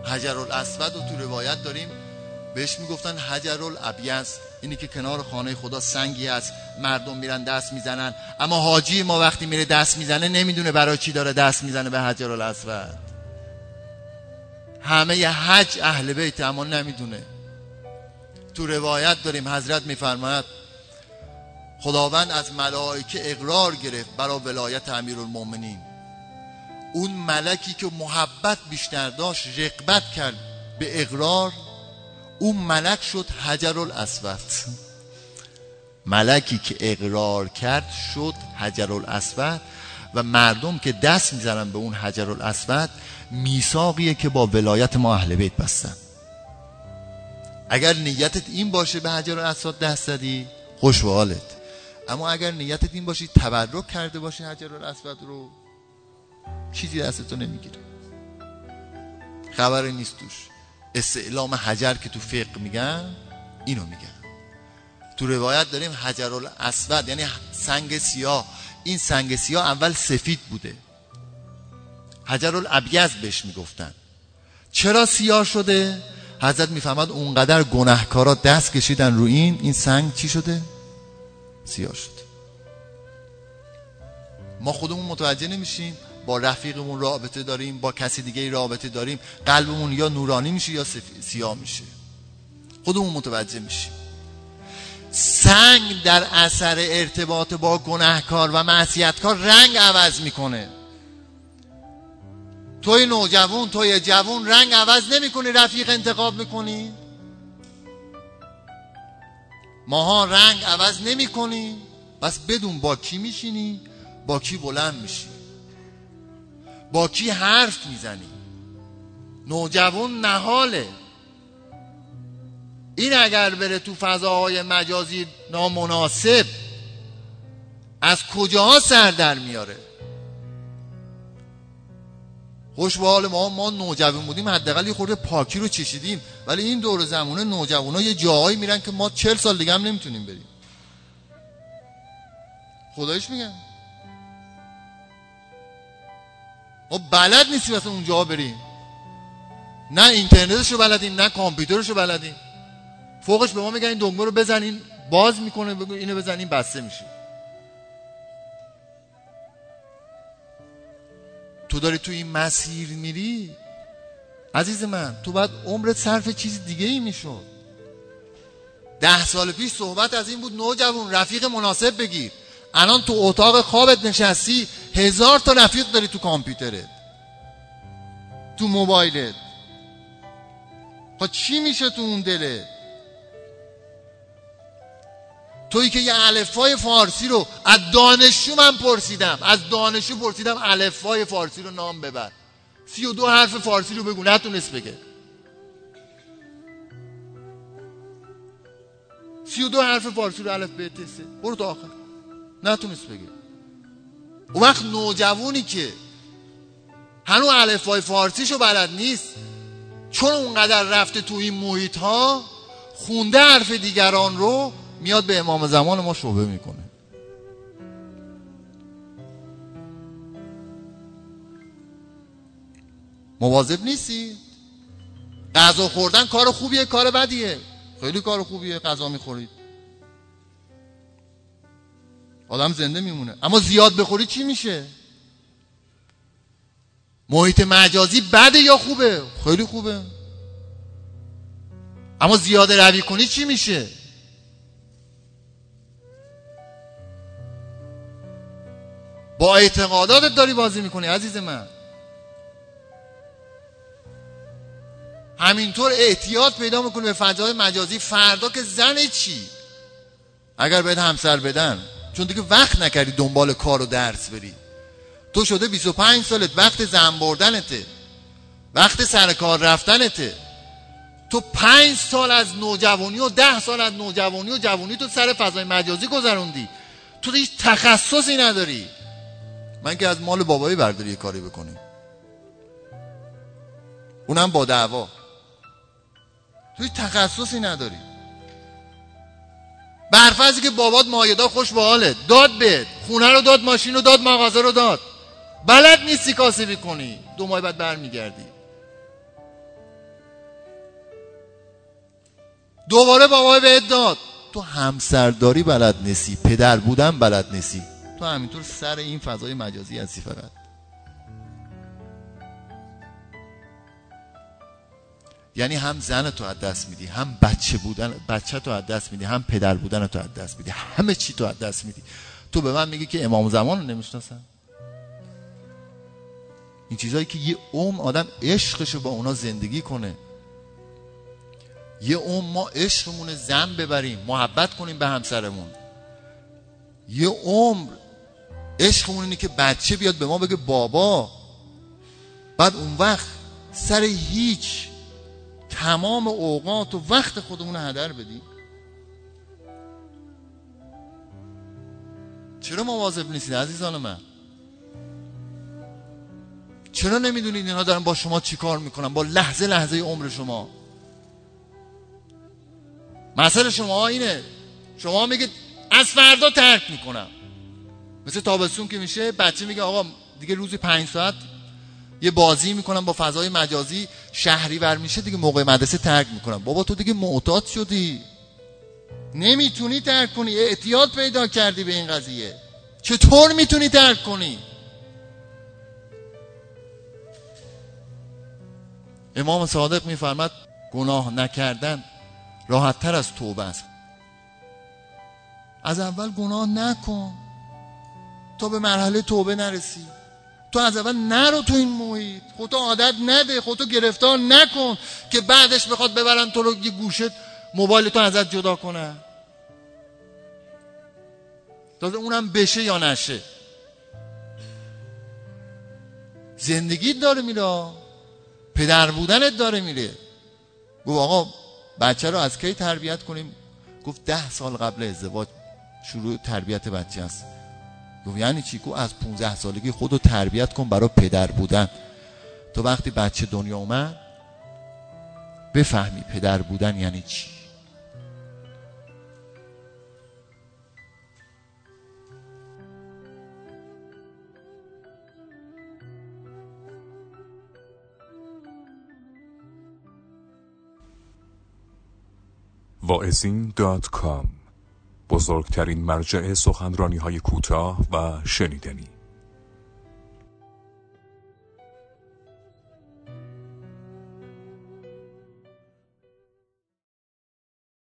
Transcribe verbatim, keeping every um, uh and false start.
حجرالاسود رو تو روایت داریم بهش میگفتن حجرالابیض، اینی که کنار خانه خدا سنگی هست، مردم میرن دست میزنن، اما حاجی ما وقتی میره دست میزنه نمیدونه برای چی داره دست میزنه به حجرالاسود. همه ی حج اهل بیت اما نمیدونه. تو روایت داریم حضرت میفرماید خداوند از ملائکه اقرار گرفت برای ولایت امیرالمومنین. اون ملکی که محبت بیشتر داشت رغبت کرد به اقرار، اون ملک شد حجرالاسود. ملکی که اقرار کرد شد حجرالاسود و مردم که دست میزنن به اون حجرالاسود میثاقیه که با ولایت ما اهل بیت بستن. اگر نیتت این باشه به حجرالاسود دست زدی خوش به حالت، اما اگر نیتت این باشی تبرک کرده باشی حجرالاسود رو، چیزی دستتو نمیگیره، خبری نیست توش. استعلام حجر که تو فقه میگن اینو میگن. تو روایت داریم حجرالاسود یعنی سنگ سیاه. این سنگ سیاه اول سفید بوده، حجرالابیض بهش میگفتن. چرا سیاه شده؟ حضرت میفهمد اونقدر گناهکارا دست کشیدن رو این این سنگ چی شده؟ سیاه شده. ما خودمون متوجه نمیشیم، با رفیقمون رابطه داریم، با کسی دیگه رابطه داریم، قلبمون یا نورانی میشه یا سیاه میشه، خودمون متوجه میشیم. سنگ در اثر ارتباط با گناهکار و معصیتکار رنگ عوض میکنه. توی نوجوان، توی جوان رنگ عوض نمیکنی، رفیق انتخاب میکنی. ماها رنگ عوض نمیکنی، بس بدون با کی میشینی، با کی بلند میشی، با کی حرف میزنی. نوجوان نهاله. این اگر بره تو فضاهای مجازی نامناسب از کجاها سر در میاره؟ خوش به حال ما ما نوجوان بودیم حداقل یه خورده پاکی رو چشیدیم، ولی این دور زمانه نوجوانا یه جاهایی میرن که ما چهل سال دیگه هم نمیتونیم بریم. خدایش میگم ما بلد نیستیم اصلا اونجا بریم، نه اینترنتشو بلدیم نه کامپیوترشو بلدیم. فوقش به ما میگن این دکمه رو بزنین باز میکنه، بگو اینو بزنین بسته میشه. تو داری تو این مسیر میری عزیز من، تو باید عمرت صرف چیز دیگه ای میشد. ده سال پیش صحبت از این بود نوجوان رفیق مناسب بگیر. الان تو اتاق خوابت نشستی هزار تا رفیق داری تو کامپیوترت، تو موبایلت. خب چی میشه تو اون دلت؟ تویی که یه الفبای فارسی رو از دانشجو من پرسیدم، از دانشجو پرسیدم الفبای فارسی رو نام ببر، سی و دو حرف فارسی رو بگو، نتونست بگه. سی و دو حرف فارسی رو الف ب ت س برو تا آخر، نتونست بگه. اون وقت نوجوانی که هنوز الفبای فارسیشو بلد نیست، چون اونقدر رفته تو این محیط ها خونده حرف دیگران رو، میاد به امام زمان ما شبهه میکنه. مواظب نیستی؟ غذا خوردن کار خوبیه کار بدیه؟ خیلی کار خوبیه غذا میخورید، آدم زنده میمونه. اما زیاد بخوری چی میشه؟ محیط مجازی بده یا خوبه؟ خیلی خوبه. اما زیاده روی کنی چی میشه؟ با اعتقاداتت داری بازی میکنی عزیز من. همینطور احتیاط پیدا میکنی به فضای مجازی. فردا که زن چی؟ اگر بهت همسر بدن، چون دیگه وقت نکردی دنبال کار و درس بری، تو شده بیست و پنج سالت، وقت زن بردنته، وقت سر کار رفتنته. تو پنج سال از نوجوانی و ده سال از نوجوانی و جوانی تو سر فضای مجازی گذروندی، تو هیچ تخصصی نداری. من که از مال بابایی برداری کاری بکنی، اونم با دعوا. تو هیچ تخصصی نداری. برفرضی که بابات مایه‌دار خوش به حالت داد بهت، خونه رو داد، ماشین رو داد، مغازه رو داد، بلد نیستی کاسبی کنی، دو ماه بعد برمیگردی. دوباره بابا بهت داد. تو همسرداری بلد نیستی، پدر بودن بلد نیستی، تو همینطور سر این فضای مجازی هستی فقط. یعنی هم زن تو از دست میدی، هم بچه بودن بچه تو از دست میدی، هم پدر بودن تو از دست میدی، همه چی تو از دست میدی. تو به من میگی که امام زمان رو نمیشناسم؟ این چیزایی که یه عمر آدم عشقشو با اونا زندگی کنه، یه عمر ما عشقمون زن ببریم، محبت کنیم به همسرمون، یه عمر عشقمون اینه که بچه بیاد به ما بگه بابا، بعد اون وقت سر هیچ تمام اوقات و وقت خودمون هدر بدیم. چرا مواظب نیستید عزیزان من؟ چرا نمیدونید اینا دارن با شما چی کار میکنن، با لحظه لحظه عمر شما؟ مسئله شما اینه، شما میگید از فردا ترک میکنم. مثل تابستون که میشه بچه میگه آقا دیگه روزی پنج ساعت یه بازی میکنم با فضای مجازی، شهریور میشه دیگه موقع مدرسه ترک میکنم. بابا تو دیگه معتاد شدی، نمیتونی ترک کنی، اعتیاد پیدا کردی به این قضیه، چطور میتونی ترک کنی؟ امام صادق میفرماد گناه نکردن راحت تر از توبه است. از اول گناه نکن تا به مرحله توبه نرسی. تو از اول نرو تو این محیط، خودتو عادت نده، خودتو گرفتار نکن که بعدش بخواد ببرن تو رو یه گوشه موبایل تو ازت جدا کنه، تازه اونم بشه یا نشه. زندگیت داره میره، پدر بودنت داره میره. گفت آقا بچه رو از کی تربیت کنیم؟ گفت ده سال قبل ازدواج شروع تربیت بچه است. گفت یعنی چی؟ گفت از پونزده سالگی خودو تربیت کن برای پدر بودن، تو وقتی بچه دنیا اومد بفهمی پدر بودن یعنی چی. واعظین دات کام، بزرگترین مرجع سخنرانی های کوتاه و شنیدنی.